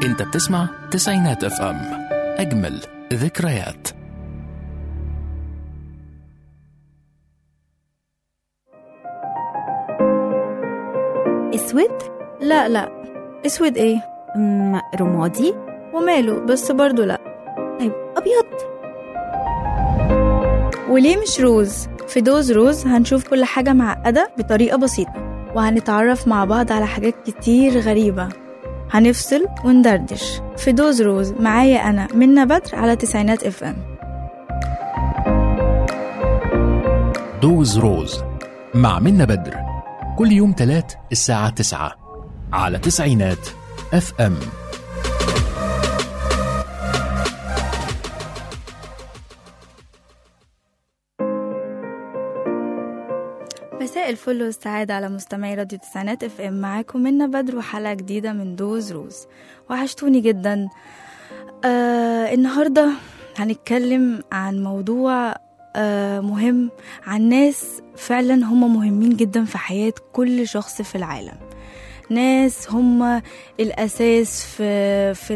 انت بتسمع تسعينات اف ام، اجمل ذكريات. اسود؟ لا لا، اسود ايه؟ رمادي. وماله بس برضو لا. طيب ابيض. وليه مش روز؟ في دوز روز هنشوف كل حاجة معقدة بطريقة بسيطة، وهنتعرف مع بعض على حاجات كتير غريبة، هنفصل وندردش في دوز روز. معايا أنا منى بدر على تسعينات اف ام. دوز روز مع منى بدر كل يوم تلات الساعة 9 على تسعينات اف ام. مساء الفل والسعادة على مستمعي راديو تسعينات اف ام. معاكم منى بدر وحلقة جديدة من دوز روز. وحشتوني جدا. النهاردة هنتكلم عن موضوع مهم، عن ناس فعلا هم مهمين جدا في حياة كل شخص في العالم. ناس هم الأساس في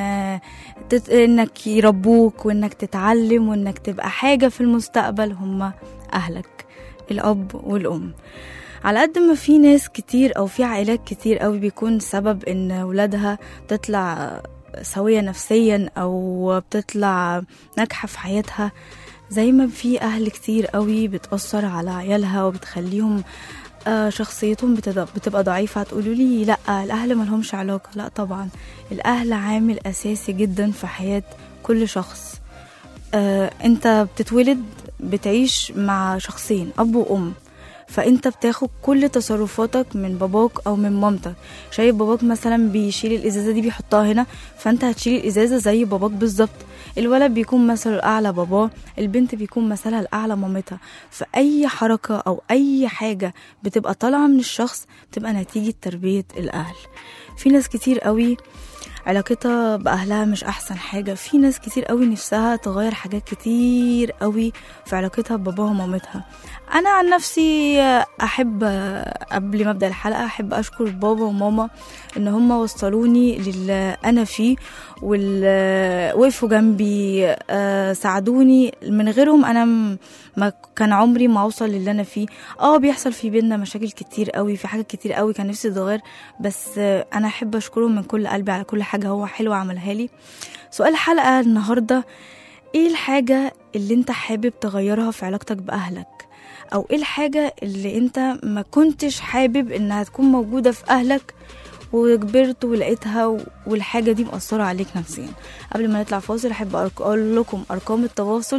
إنك يربوك وإنك تتعلم وإنك تبقى حاجة في المستقبل. هم أهلك، الأب والأم. على قد ما في ناس كتير أو في عائلات كتير قوي بيكون سبب إن ولادها تطلع سوية نفسيا أو بتطلع ناجحة في حياتها، زي ما في أهل كتير قوي بتأثر على عيالها وبتخليهم شخصيتهم بتبقى ضعيفة. هتقولوا لي لا الأهل ملهمش علاقة. لا طبعا، الأهل عامل أساسي جدا في حياة كل شخص. انت بتتولد بتعيش مع شخصين، أب وأم، فانت بتاخد كل تصرفاتك من باباك او من مامتك. شايف باباك مثلا بيشيل الازازه دي بيحطها هنا، فانت هتشيل الازازه زي باباك بالظبط. الولد بيكون مثله الاعلى باباه، البنت بيكون مثلها الاعلى مامتها. فاي حركه او اي حاجه بتبقى طالعه من الشخص بتبقى نتيجه تربيه الاهل. في ناس كتير قوي علاقتها بأهلها مش أحسن حاجة. في ناس كتير قوي نفسها تغير حاجات كتير قوي في علاقتها بباباها ومامتها. أنا عن نفسي أحب قبل ما أبدأ الحلقة أحب أشكر بابا وماما إن هم وصلوني للي أنا فيه، وقفوا جنبي، ساعدوني. من غيرهم أنا ما كان عمري ما أوصل للي أنا فيه. بيحصل في بيننا مشاكل كتير قوي، في حاجات كتير قوي كان نفسي تتغير، بس أنا أحب أشكرهم من كل قلبي على كل حاجة هو حلو عملها لي. سؤال الحلقة النهاردة: ايه الحاجة اللي انت حابب تغيرها في علاقتك بأهلك؟ او ايه الحاجة اللي انت ما كنتش حابب انها تكون موجودة في أهلك وكبرت ولقيتها والحاجة دي مأثرة عليك نفسيا؟ قبل ما نطلع فاصل أحب أقول لكم أرقام التواصل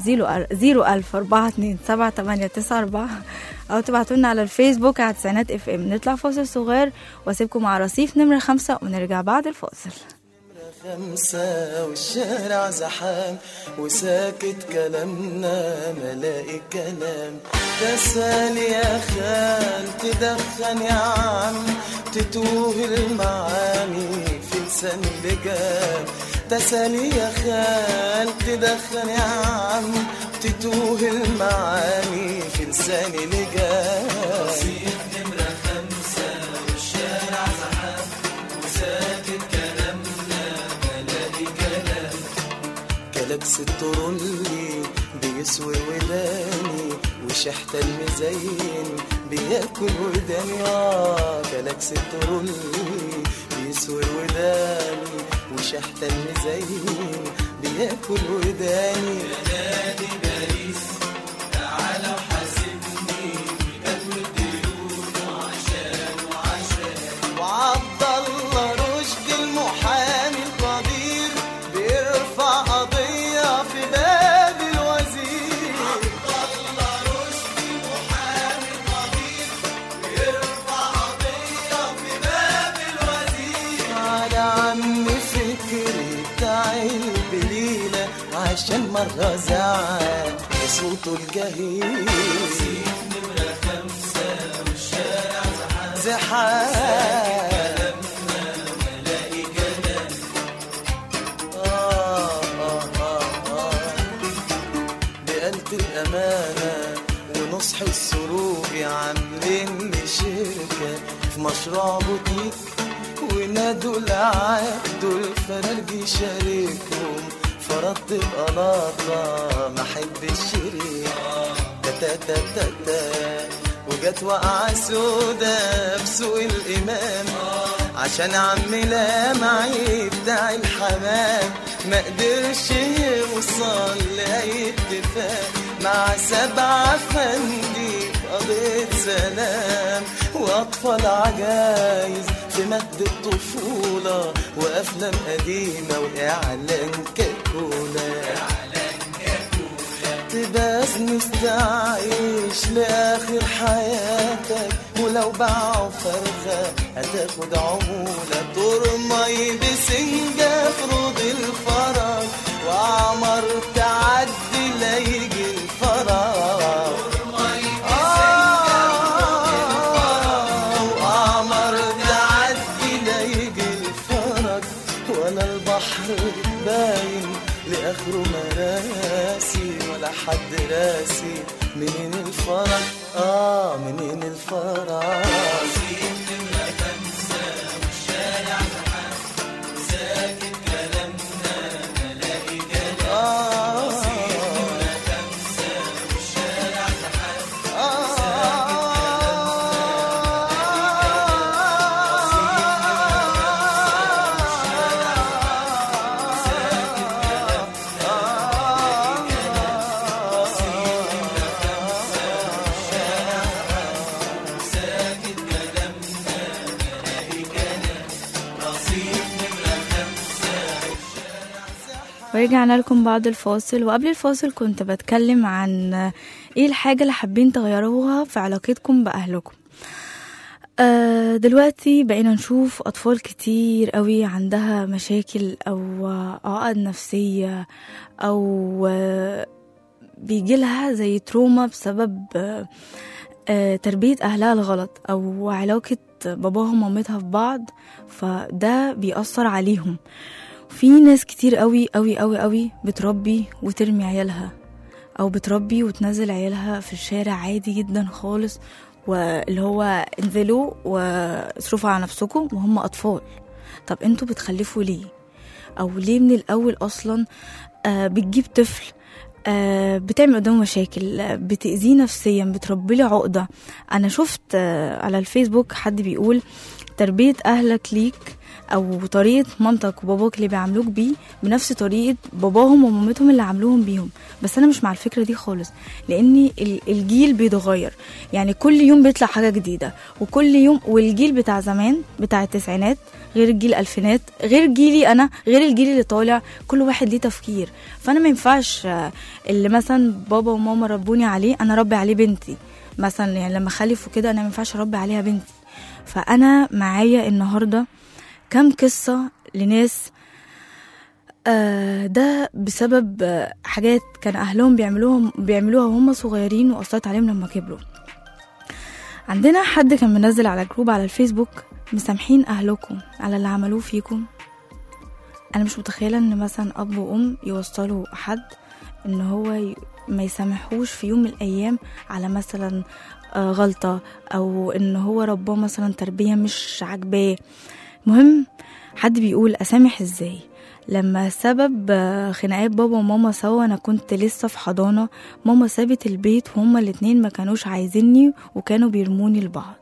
004278894 أو تبعتولنا على الفيسبوك على تسعينات اف ام. نطلع فاصل صغير واسيبكم مع رصيف نمرة 5 ونرجع بعد الفاصل. 5 والشارع زحام وساكت كلامنا ملاقي كلام. تسال يا خال تدخن يا عم تتوه المعاني في لسان لجام. تسال يا خال تدخن يا عم تتوه المعاني في لسان لجام. رصيف نمرة 5 والشارع زحام وساكت كلاكس الترولي بيسوي وداني وشحت المزين بياكل وداني. كلاكس الترولي بيسوي وداني وشحت المزين بياكل وداني. نادي باريس تعالى وحاسبني بجد الديون وعشان وعبد الله رشد المحامي القدير بيرفع قضية في باب الوزير. عبد الله رشد المحامي القدير بيرفع قضية في باب الوزير. على عم فكري بتاع البليلة عشان مرة زعل بصوته الجهير. نمرة 5 والشارع زحام الأمانة ونصح السروق عاملين شركة في مشروع بوتيك ونادوا العبد الفرج يشاركهم، فرضت بقلاطة ما حب الشريك تتتتتا، وجت وقعة سودا بسوق الإمام عشان عم لامعي بتاع الحمام ما قدرش يوصل لأي اتفاق مع 7 فندي في قضية سلام، وأطفال عجايز في مد الطفولة وأفلام قديمة وإعلان كاكولا. تباس مستعيش لآخر حياتك، ولو باعوا فرخة هتاخد عمولة، ترمي بسنجة في روض الفرج وعمر تعدي ليجي الفرج، وعمر تعدي ليجي الفرج، ولا البحر باين لآخره مراسي ولا حد راسي منين الفرج، منين الفرج. ورجعنا لكم بعد الفاصل. وقبل الفاصل كنت بتكلم عن ايه الحاجة اللي حابين تغيروها في علاقتكم بأهلكم. دلوقتي بقينا نشوف أطفال كتير قوي عندها مشاكل أو عقد نفسية أو بيجيلها زي تروما بسبب تربية أهلها الغلط أو علاقة باباهم ومامتها في بعض، فده بيأثر عليهم. في ناس كتير قوي قوي قوي قوي بتربي وترمي عيالها، او بتربي وتنزل عيالها في الشارع عادي جدا خالص، واللي هو انزلوا واصرفوا على نفسكم وهم اطفال. طب انتوا بتخلفوا ليه؟ او ليه من الاول اصلا بتجيب طفل بتعمل قدامه مشاكل، بتأذيه نفسيا، بتربي له عقدة. انا شفت على الفيسبوك حد بيقول تربية اهلك ليك او طريقة مامتك وباباك اللي بيعملوك بيه بنفس طريقة باباهم ومامتهم اللي عملوهم بيهم. بس انا مش مع الفكرة دي خالص، لان الجيل بيتغير، يعني كل يوم بيطلع حاجة جديدة وكل يوم. والجيل بتاع زمان بتاع التسعينات غير الجيل الألفينات غير جيلي انا غير الجيل اللي طالع، كل واحد ليه تفكير. فانا ما ينفعش اللي مثلا بابا وماما ربوني عليه انا ربي عليه بنتي مثلا، يعني لما خلف وكده انا ما ينفعش اربي عليها بنتي. فانا معايا النهارده كم قصة لناس ده بسبب حاجات كان أهلهم بيعملوها وهم صغيرين وأثرت عليهم لما كبروا. عندنا حد كان منزل على جروب على الفيسبوك مسامحين أهلكم على اللي عملوه فيكم. أنا مش متخيلة إن مثلا أب وأم يوصلوا حد إن هو ما يسامحوش في يوم من الأيام على مثلا غلطة، أو إن هو رباه مثلا تربية مش عجباه. مهم حد بيقول أسامح إزاي لما سبب خناقات بابا وماما سوا. أنا كنت لسه في حضانة، ماما سابت البيت وهما الاتنين ما كانوش عايزيني وكانوا بيرموني لبعض.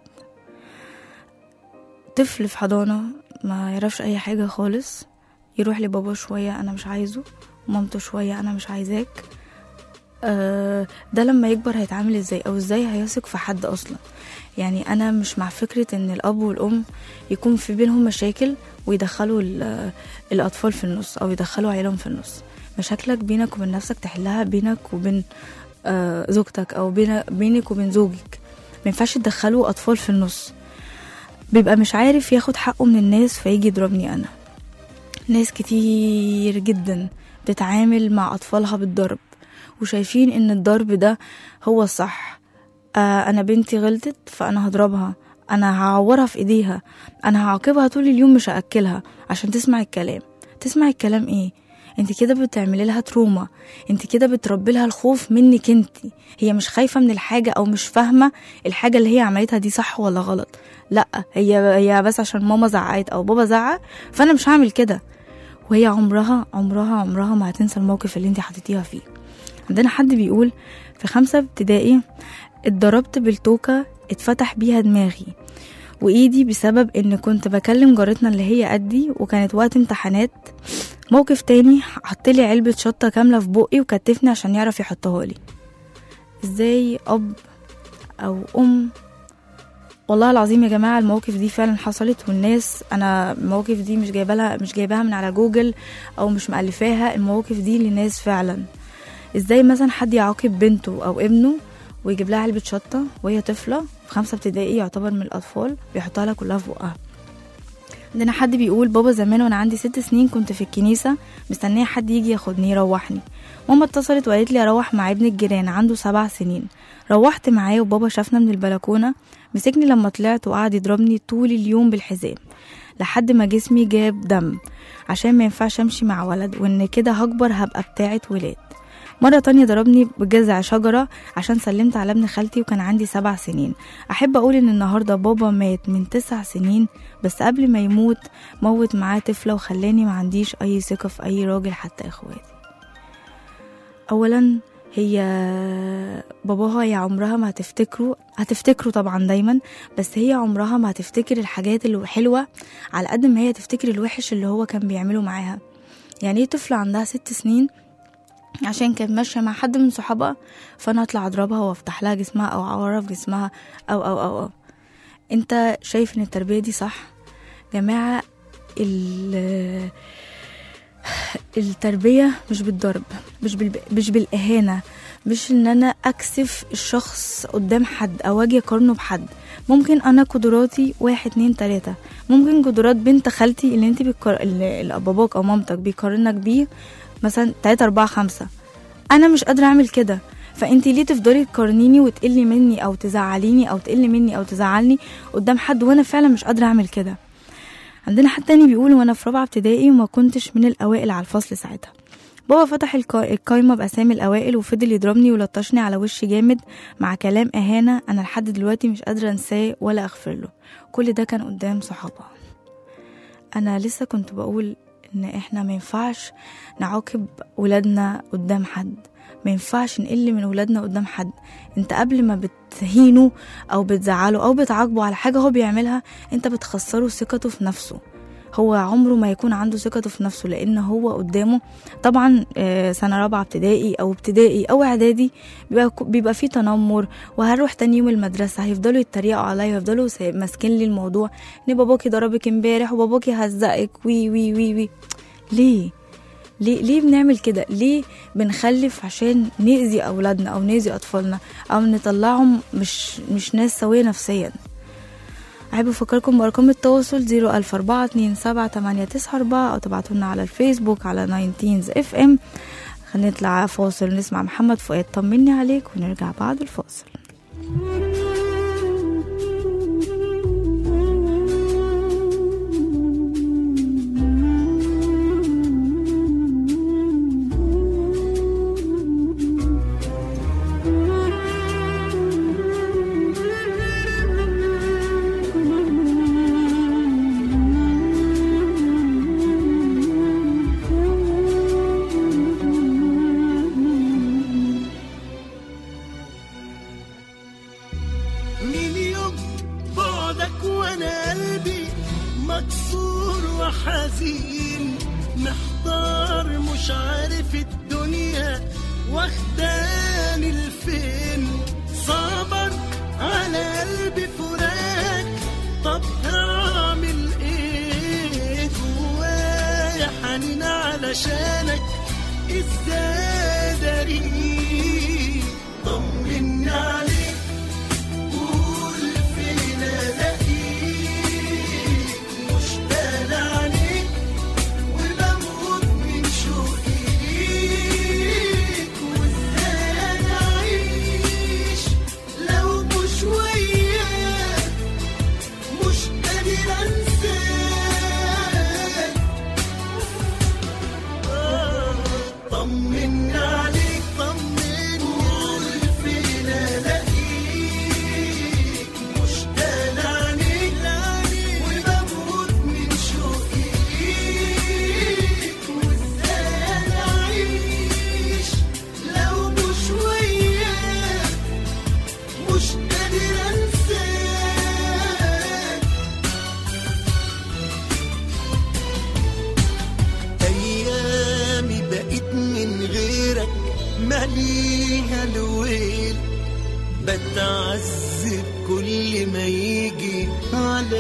طفل في حضانة ما يعرفش أي حاجة خالص، يروح لبابا شوية أنا مش عايزه، ومامته شوية أنا مش عايزاك. ده لما يكبر هيتعامل إزاي أو إزاي هيثق في حد أصلا؟ يعني أنا مش مع فكرة إن الأب والأم يكون في بينهم مشاكل ويدخلوا الأطفال في النص أو يدخلوا عيالهم في النص. مشاكلك بينك وبين نفسك تحلها بينك وبين زوجتك أو بينك وبين زوجك. مينفعش تدخلوا أطفال في النص. بيبقى مش عارف ياخد حقه من الناس فيجي يضربني أنا. ناس كتير جدا بتتعامل مع أطفالها بالضرب وشايفين إن الضرب ده هو الصح. أنا بنتي غلطت فأنا هضربها، أنا هعورها في إيديها، أنا هعاقبها طول اليوم مش هأكلها عشان تسمع الكلام. تسمع الكلام إيه؟ انت كده بتعملي لها تروما، انت كده بتربي لها الخوف منك انت. هي مش خايفة من الحاجة او مش فاهمة الحاجة اللي هي عملتها دي صح ولا غلط، لا هي بس عشان ماما زعقت او بابا زعق فانا مش هعمل كده. وهي عمرها عمرها عمرها ما هتنسى الموقف اللي انت حطيتيها فيه. عندنا حد بيقول في 5 ابتدائي اتضربت بالتوكة اتفتح بيها دماغي وايدي بسبب ان كنت بكلم جارتنا اللي هي قدي وكانت وقت امتحانات. موقف تاني حطلي علبة شطة كاملة في بقي وكتفني عشان يعرف يحطها لي. ازاي اب او ام؟ والله العظيم يا جماعة المواقف دي فعلا حصلت، والناس انا المواقف دي مش جايباها من على جوجل او مش مألفاها، المواقف دي لناس فعلا. ازاي مثلا حد يعاقب بنته او ابنه ويجيب لها علبة شطة وهي طفلة في 5 ابتدائي يعتبر من الأطفال بيحطها لها كلها في بقها. عندنا حد بيقول بابا زمان وانا عندي 6 سنين كنت في الكنيسة مستنية حد يجي ياخدني يروحني. ماما اتصلت وقالت لي اروح مع ابن الجيران عنده 7 سنين. روحت معاه وبابا شافنا من البلكونة مسكني لما طلعت وقعد يضربني طول اليوم بالحزام لحد ما جسمي جاب دم عشان ما ينفعش امشي مع ولد وان كده هكبر هبقى بتاعة ولاد. مرة تانية ضربني بجذع شجرة عشان سلمت على ابن خالتي وكان عندي 7 سنين. أحب أقول إن النهاردة بابا مات من 9 سنين بس قبل ما يموت موت معاه طفلة وخلاني ما عنديش أي ثقة في أي راجل حتى إخواتي. أولا هي باباها هي عمرها ما هتفتكره طبعا دايما، بس هي عمرها ما هتفتكر الحاجات اللي حلوة على قد ما هي تفتكر الوحش اللي هو كان بيعمله معاها. يعني ايه طفلة عندها 6 سنين عشان كانت ماشية مع حد من صحابها فانا اطلع اضربها وافتح لها جسمها او اعرف جسمها أو, أو, أو, أو. انت شايف ان التربية دي صح؟ جماعة التربية مش بالضرب، مش بالإهانة، مش ان انا اكسف الشخص قدام حد او اجي اقارنه بحد. ممكن انا قدراتي 1 2 3، ممكن قدرات بنت خالتي اللي انت اللي باباك او مامتك بيقارنك بيه مثلا 3 4 5، انا مش قادرة اعمل كده، فانتي ليه تفضلي تقارنيني وتقلي مني او تزعليني او تقلي مني او تزعلني قدام حد وانا فعلا مش قادرة اعمل كده. عندنا حد تاني بيقول وانا في 4 ابتدائي وما كنتش من الاوائل على الفصل ساعتها، بابا فتح القايمة بأسامي الأوائل وفضل يضربني ولطشني على وشي جامد مع كلام إهانة أنا لحد دلوقتي مش قادرة أنساه ولا أغفر له. كل ده كان قدام صحابها. أنا لسه كنت بقول إن إحنا ما ينفعش نعاقب ولادنا قدام حد، ما ينفعش نقل من ولادنا قدام حد. انت قبل ما بتهينه أو بتزعله أو بتعاقبه على حاجة هو بيعملها انت بتخسره ثقته في نفسه. هو عمره ما يكون عنده ثقته في نفسه لان هو قدامه طبعا سنة 4 ابتدائي او ابتدائي او اعدادي بيبقى فيه تنمر، وهروح تاني يوم المدرسة هيفضلوا يتريقوا عليا ويفضلوا ماسكين لي الموضوع ان باباكي ضربك امبارح وباباكي هزقك وي وي وي وي. ليه بنعمل كده؟ ليه بنخلف عشان نأذي اولادنا او نأذي اطفالنا او نطلعهم مش ناس سوية نفسيا؟ أحب أفكركم بأرقام التواصل 004278994 أو تبعتونا على الفيسبوك على 19FM. هنطلع فاصل نسمع محمد فؤاد طمني عليك ونرجع بعد الفاصل.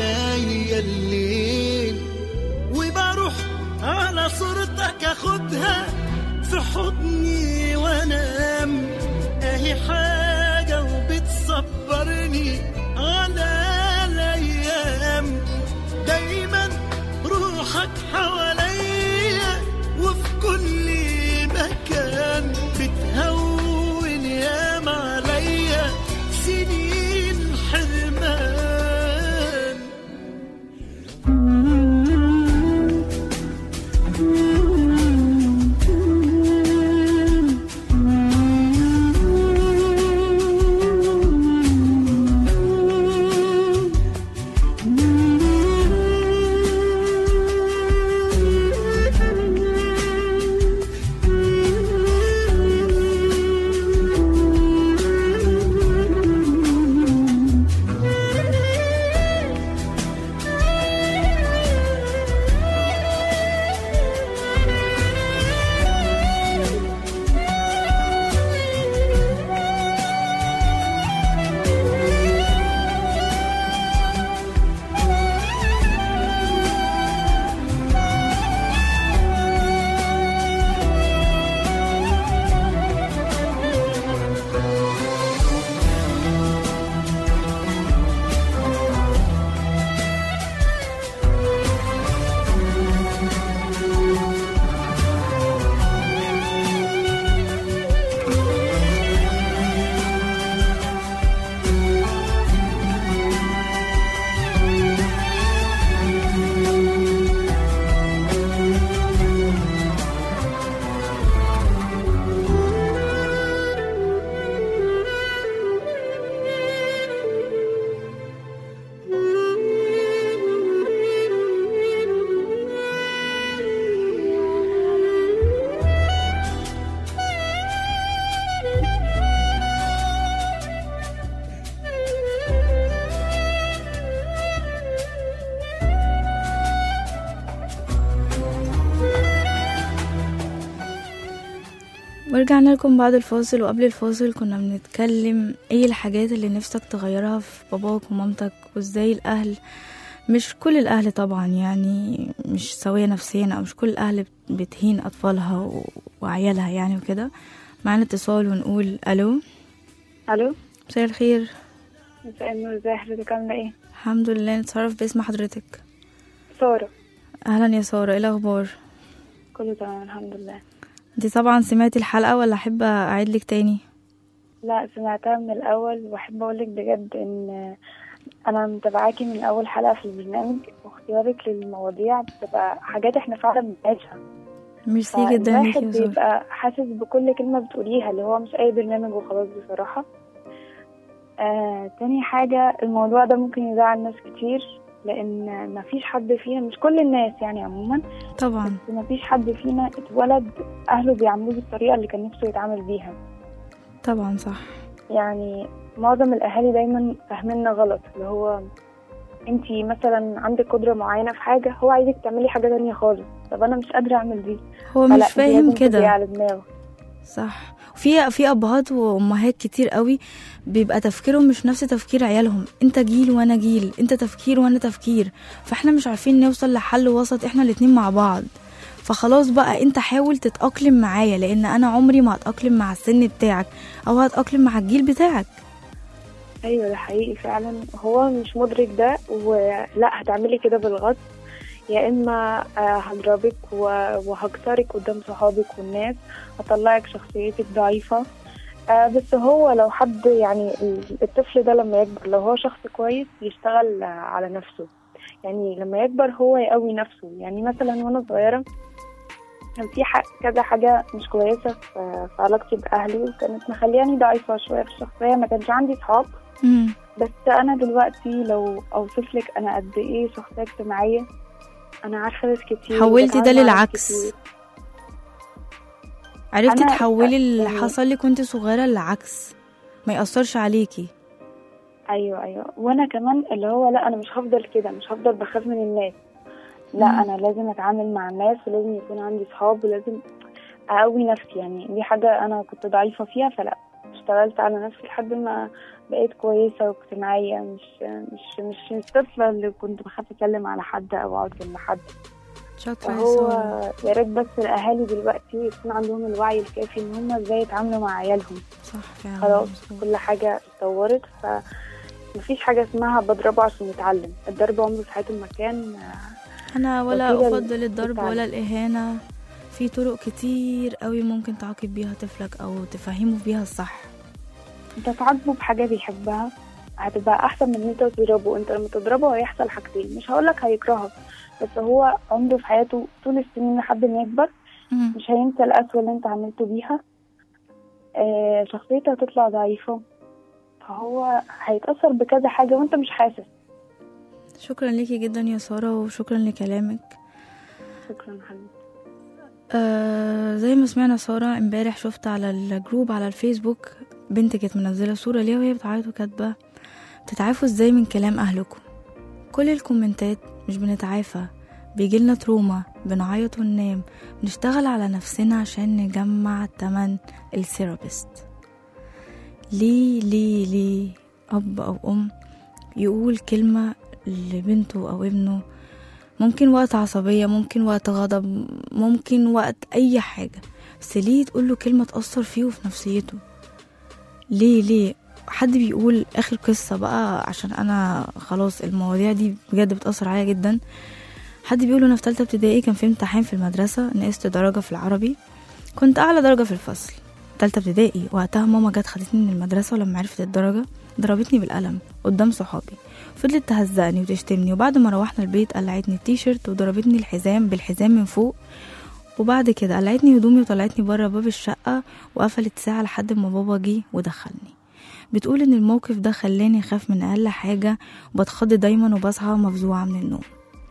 عليا الليل، وبروح على صورتك اخدها في حضني وانام، اهي حاجة وبتصبرني على الايام. دايما روحك حواليا وفي كل مكان، بتهون ياما عليا سنين حرمان. ورجعنا لكم بعد الفاصل. وقبل الفاصل كنا بنتكلم ايه الحاجات اللي نفسك تغيرها في باباك ومامتك، وازاي الاهل، مش كل الاهل طبعا يعني مش سوية نفسيا، او مش كل الاهل بتهين اطفالها وعيالها يعني وكده. معانا اتصال ونقول الو. الو، مساء الخير. مساء النور، ازي حضرتك؟ عامله ايه؟ الحمد لله. نتعرف باسم حضرتك؟ ساره. اهلا يا ساره، ايه الاخبار؟ كله تمام الحمد لله. انتي طبعا سمعتي الحلقه ولا احب اعيد لك تاني؟ لا سمعتها من الاول، واحب اقولك بجد ان انا متابعاكي من اول حلقه في البرنامج، واختيارك للمواضيع بتبقى حاجات احنا فعلا بنعيشها. ميرسي جدا ليكي الواحد يا ساره. بيبقى حاسس بكل كلمه بتقوليها، اللي هو مش اي برنامج وخلاص بصراحه. تاني حاجه، الموضوع ده ممكن يزعل ناس كتير، لان مفيش حد فينا، مش كل الناس يعني عموما طبعا، بس مفيش حد فينا اتولد اهله بيعاملوه بالطريقه اللي كان نفسه يتعامل بيها. طبعا صح. يعني معظم الاهالي دايما فاهميننا غلط، اللي هو انتي مثلا عندك قدره معينه في حاجه، هو عايزك تعملي حاجه تانية خالص. طب انا مش قادره اعمل دي، هو مش فاهم كده. على دماغه. صح. في ابهات وامهات كتير قوي بيبقى تفكيرهم مش نفس تفكير عيالهم. انت جيل وانا جيل، انت تفكير وانا تفكير، فاحنا مش عارفين نوصل لحل وسط احنا الاتنين مع بعض. فخلاص بقى انت حاول تتأقلم معايا، لان انا عمري ما هتأقلم مع السن بتاعك او هتأقلم مع الجيل بتاعك. ايوه ده حقيقي فعلا، هو مش مدرك ده، ولا هتعملي كده بالغصب، يا اما هضربك وهكسرك قدام صحابك والناس، هطلعك شخصيتك ضعيفة. بس هو لو حد يعني الطفل ده لما يكبر، لو هو شخص كويس يشتغل على نفسه، يعني لما يكبر هو يقوي نفسه. يعني مثلا وانا صغيرة كان في كذا حاجة مش كويسة في علاقتي بأهلي، وكانت مخلياني ضعيفة شوية في الشخصية، ما كانش عندي صحاب. بس أنا دلوقتي لو أوصفلك أنا قد إيه شخصية اجتماعية، أنا عارفة ناس كتير. حولتي ده للعكس، عرفتي تحولي اللي حصل لك وانت صغيرة للعكس، ما يأثرش عليكي. أيوة، وأنا كمان اللي هو لا، أنا مش هفضل كده، مش هفضل بخاف من الناس. لا أنا لازم أتعامل مع الناس، ولازم يكون عندي صحاب، ولازم أقوي نفسي. يعني دي حاجة أنا كنت ضعيفة فيها، فلا اشتغلت على نفسي لحد ما بقيت كويسة واجتماعية، مش الطفلة اللي كنت بخاف أسلم على حد أو أقعد جنب حد. شاطرة يا فهو سارة. يا ريت بس الأهالي دلوقتي يكون عندهم الوعي الكافي إن هم إزاي يتعاملوا مع عيالهم. صح فعلا. خلاص مظبوط. كل حاجة اتطورت، فمفيش حاجة اسمها بضربه عشان يتعلم. الضرب عمره في حياته ما كان أنا ولا وسيلة أفضل الضرب للتعلم. ولا الإهانة. في طرق كتير قوي ممكن تعاقب بيها طفلك أو تفهمه بيها الصح. انت تعاقبه بحاجة بيحبها هتبقى أحسن من ان انت تضربه. انت لما تضربه هيحصل حاجتين، مش هقولك هيكرهك، بس هو عمره في حياته طول السنين لحد ما يكبر مش هينسى القسوة اللي انت عملته بيها. شخصيته هتطلع ضعيفة، فهو هيتأثر بكذا حاجة وانت مش حاسس. شكرا ليكي جدا يا سارة وشكرا لكلامك. شكرا حبيبتي. زي ما سمعنا سارة امبارح شفت على الجروب على الفيسبوك بنت كانت منزلة صورة ليها وهي بتعيط وكاتبة بتتعافوا ازاي من كلام اهلكم. كل الكومنتات مش بنتعافى، بيجيلنا تروما، بنعيط وننام، بنشتغل على نفسنا عشان نجمع تمن الثيرابيست. ليه اب او ام يقول كلمة لبنته او ابنه، ممكن وقت عصبية، ممكن وقت غضب، ممكن وقت اي حاجة، بس ليه تقوله كلمة تأثر فيه وفي نفسيته؟ ليه حد بيقول اخر قصة بقى عشان انا خلاص المواضيع دي بجد بتأثر عليا جدا. حد بيقول انا في تالتة ابتدائي كان في امتحان في المدرسة، نقصت درجة في العربي، كنت اعلى درجة في الفصل. تالتة ابتدائي وقتها ماما جت خدتني من المدرسة، ولما عرفت الدرجة ضربتني بالقلم قدام صحابي، فضلت تهزقني وتشتمني، وبعد ما روحنا البيت قلعتني التيشيرت وضربتني الحزام بالحزام من فوق، وبعد كده قلعتني هدومي وطلعتني بره باب الشقة وقفلت ساعة لحد ما بابا جه ودخلني. بتقول ان الموقف ده خلاني اخاف من اقل حاجة وبتخض دايما وبصحى مفزوعة من النوم.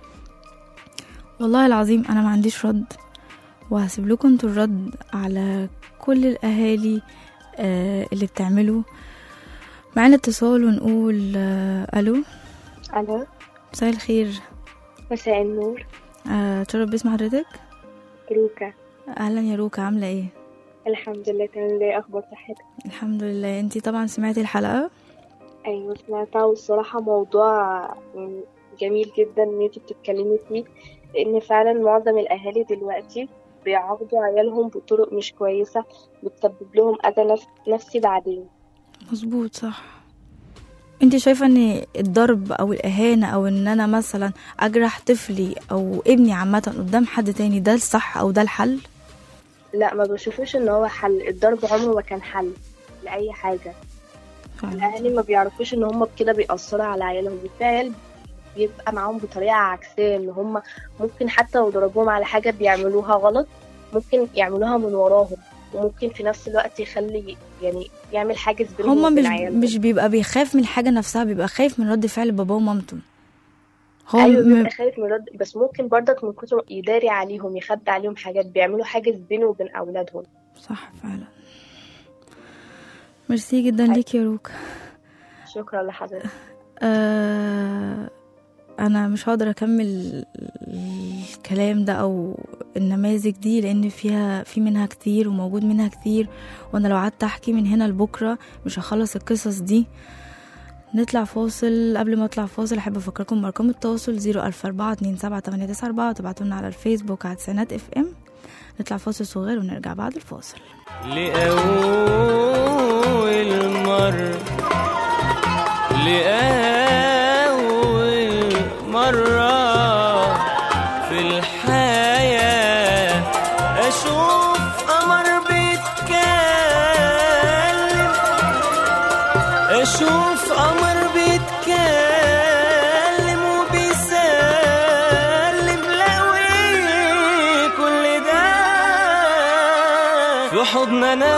والله العظيم انا ما عنديش رد، وهسيب لكم انتوا الرد على كل الاهالي اللي بتعملوا معانا اتصال ونقول الو. الو، مساء الخير. مساء النور. تشرف باسم حضرتك؟ روكا. اهلا يا روكا، عامله ايه؟ الحمد لله تمام. ايه اخبار صحتك؟ الحمد لله. انتي طبعا سمعتي الحلقه؟ ايوه سمعتها، والصراحه موضوع جميل جدا ان انتي بتتكلمي فيه، لان فعلا معظم الاهالي دلوقتي بيعاقبوا عيالهم بطرق مش كويسه بتسبب لهم اذى نفسي بعدين. مظبوط صح. انتي شايفه ان الضرب او الاهانه او ان انا مثلا اجرح طفلي او ابني عامه قدام حد تاني ده الصح او ده الحل؟ لا، ما بشوفوش ان هو حل. الضرب عمره ما كان حل لاي حاجه. الاهالي ما بيعرفوش ان هم بكده بيأثروا على عيالهم. في عيال بيبقى معاهم بطريقه عكسيه، ان هم ممكن حتى لو ضربوهم على حاجه بيعملوها غلط ممكن يعملوها من وراهم، وممكن في نفس الوقت يخلي يعمل حاجز بينهم وبين عيالهم. مش بيبقى بيخاف من الحاجه نفسها، بيبقى خايف من رد فعل باباه ومامته. هو ايوه بيبقى خايف من رد، بس ممكن برضك من كتر يداري عليهم، يخبي عليهم حاجات، بيعملوا حاجز بينه وبين اولادهم. صح فعلا. ميرسي جدا ليك يا روكا. شكرا لحضرتك. انا مش هقدر اكمل الكلام ده او النماذج دي لان في منها كتير وموجود منها كتير، وانا لو قعدت احكي من هنا لبكره مش هخلص القصص دي. نطلع فاصل. قبل ما اطلع فاصل احب افكركم بارقام التواصل 004278994 وتبعتوا لنا على الفيسبوك على تسعينات اف ام. نطلع فاصل صغير ونرجع بعد الفاصل. لأول مرة في الحياة أشوف قمر بيتكلم، أشوف قمر بيتكلم وبيسلم، لقوي كل ده في حضننا.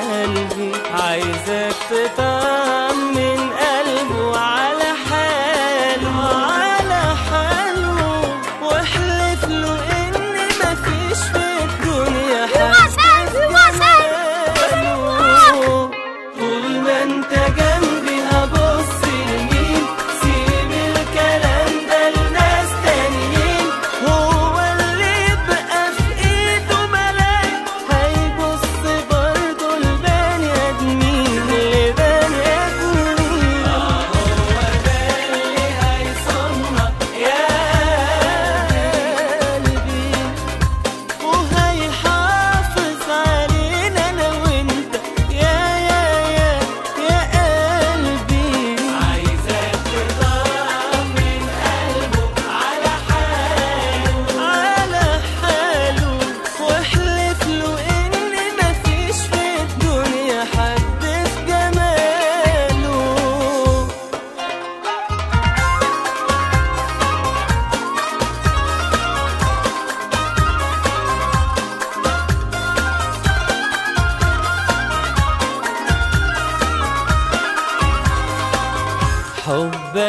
تطمن قلبه على حالي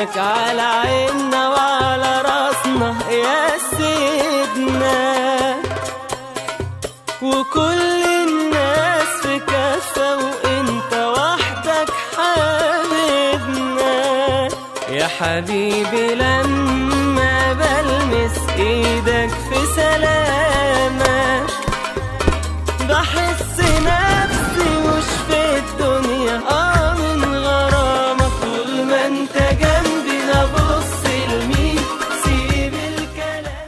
لك على عيننا وعلى راسنا يا سيدنا، وكل الناس في كفة وانت وحدك حبيبنا. يا حبيبي لما بلمس ايدك في سلامك بحس نفسي مش في الدنيا من غرامك. طول ما انت جنبي نبص لمين سيب الكلام.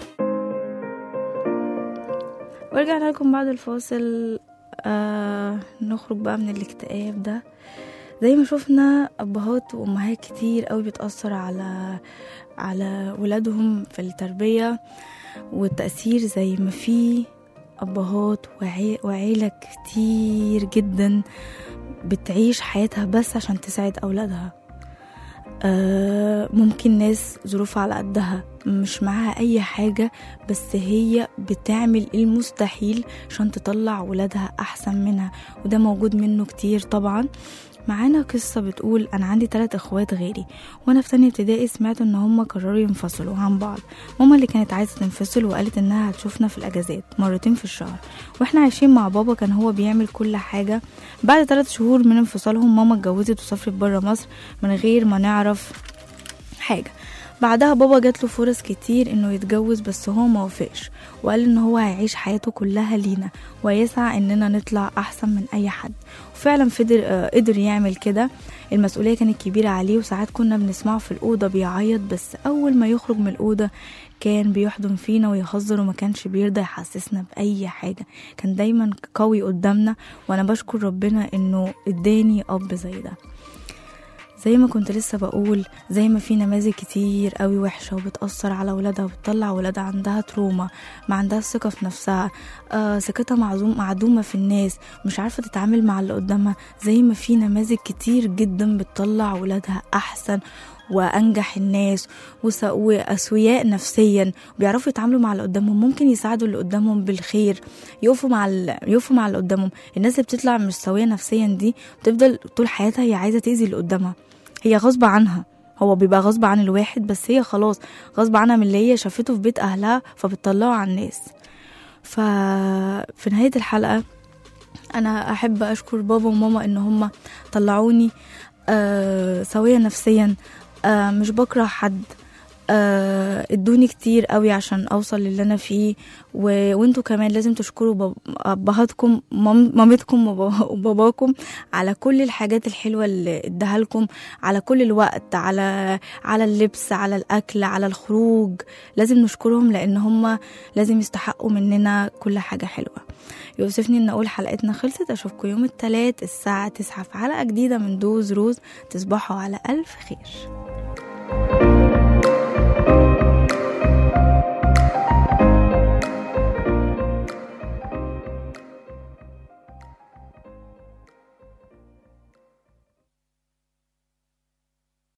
ورجعنا لكم بعد الفاصل. نخرج بقى من الاكتئاب ده. زي ما شفنا أبهات وأمهات كتير قوي بتأثر على ولادهم في التربية والتأثير، زي ما في أبهات وعيلة كتير جدا بتعيش حياتها بس عشان تساعد أولادها. ممكن ناس ظروفها على قدها مش معاها أي حاجة، بس هي بتعمل المستحيل عشان تطلع ولادها أحسن منها، وده موجود منه كتير طبعا. معانا قصة بتقول أنا عندي 3 إخوات غيري، وأنا في تانية ابتدائي سمعت إن هما قرروا ينفصلوا عن بعض. ماما اللي كانت عايزة تنفصل وقالت إنها هتشوفنا في الأجازات مرتين في الشهر، وإحنا عايشين مع بابا كان هو بيعمل كل حاجة. بعد 3 شهور من انفصالهم ماما اتجوزت وسافرت برا مصر من غير ما نعرف حاجة. بعدها بابا جات له فرص كتير انه يتجوز، بس هو ما وافقش وقال ان هو هيعيش حياته كلها لينا ويسعى اننا نطلع احسن من اي حد، وفعلا قدر يعمل كده. المسؤولية كانت كبيرة عليه، وساعات كنا بنسمعه في الأوضة بيعيط، بس أول ما يخرج من الأوضة كان بيحضن فينا ويهزر، وما كانش بيرضى يحسسنا بأي حاجة، كان دايما قوي قدامنا. وأنا بشكر ربنا انه اداني أب زي ده. زي ما كنت لسه بقول، زي ما في نماذج كتير قوي وحشة وبتأثر على ولادها وبتطلع ولادها عندها تروما، ما عندها ثقة في نفسها، ثقتها معدومة في الناس، مش عارفة تتعامل مع اللي قدامها. زي ما في نماذج كتير جدا بتطلع ولادها أحسن وأنجح الناس وأسوياء نفسيا، بيعرفوا يتعاملوا مع اللي قدامهم، ممكن يساعدوا اللي قدامهم بالخير، يقفوا مع اللي قدامهم. الناس اللي بتطلع مش سوية نفسيا دي بتفضل طول حياتها هي عايزة تأذي اللي قدامها، هي غصب عنها، هو بيبقى غصب عن الواحد، بس هي خلاص غصب عنها من اللي هي شافته في بيت أهلها فبتطلعه على الناس. ففي نهاية الحلقة أنا أحب أشكر بابا وماما إن هم طلعوني سوية نفسيا، مش بكره حد، ادوني كتير قوي عشان اوصل للي انا فيه. وانتوا كمان لازم تشكروا ابهاتكم، مامتكم وباباكم على كل الحاجات الحلوة اللي اداها لكم، على كل الوقت، على اللبس، على الاكل، على الخروج. لازم نشكرهم لان هم لازم يستحقوا مننا كل حاجة حلوة. يوسفني ان اقول حلقتنا خلصت. اشوفكم يوم الثلاث الساعة 9 في حلقة جديدة من دوز روز. تصبحوا على ألف خير.